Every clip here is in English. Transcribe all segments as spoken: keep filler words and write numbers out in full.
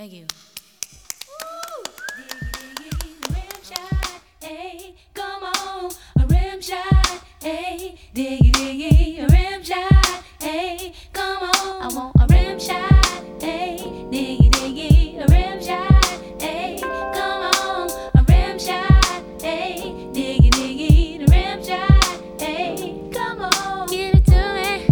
Thank you. Rim shot, hey, come on, a rim shot, hey, diggy diggy, a rim shot, hey, come on, I want a rim shot, hey, diggy diggy, a rim shot, hey, come on, a rim shot, hey, diggy diggy, the rim shot, hey, come on, Give it to me,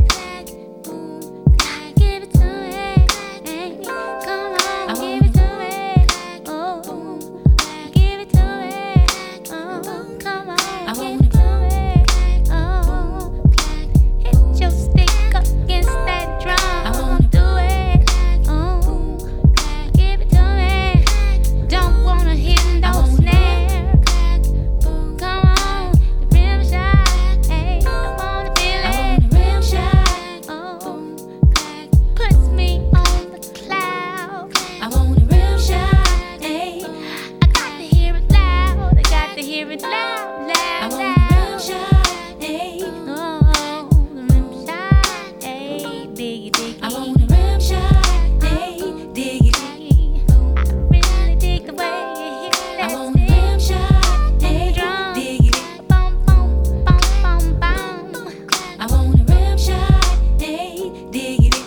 give it to me, hey, come on, give it to me, oh, give it to me, oh, come on, I give want it to me, oh, hit your stick against that drum, I wanna do it, oh, give it to me, don't wanna hit no snare, come on, the rim shot, hey, I wanna feel I it. want a rim shot, Oh, puts me on the cloud. I want a rim shot, hey, I got to hear it loud. I got to hear it loud, I loud, want a rim loud. shot, hey, Oh, the rim shot, hey, diggy, diggy. I want a rim shot, hey, diggy diggy. I really dig the way you hit I that want a rim stick. shot, hey, Drum. diggy diggy. Boom, boom, boom, boom, boom. I want a rim shot, hey, diggy diggy.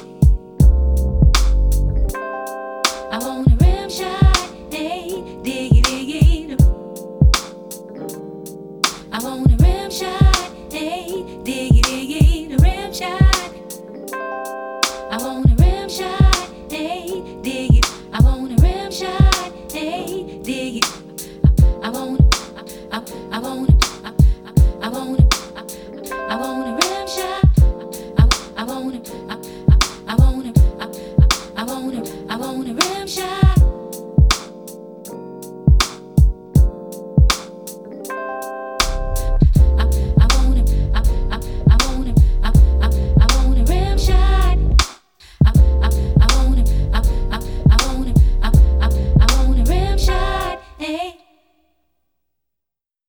I want a rim shot, hey, diggy diggy. I want a rim shot, hey, diggy diggy. The rim shot. I want a rim shot, hey, diggy. I want a rim shot, hey, diggy. I want I, I, I want I, I, I want I, I want a rim shot. I, I want I, I, I want I, I, I want I want a rim shot.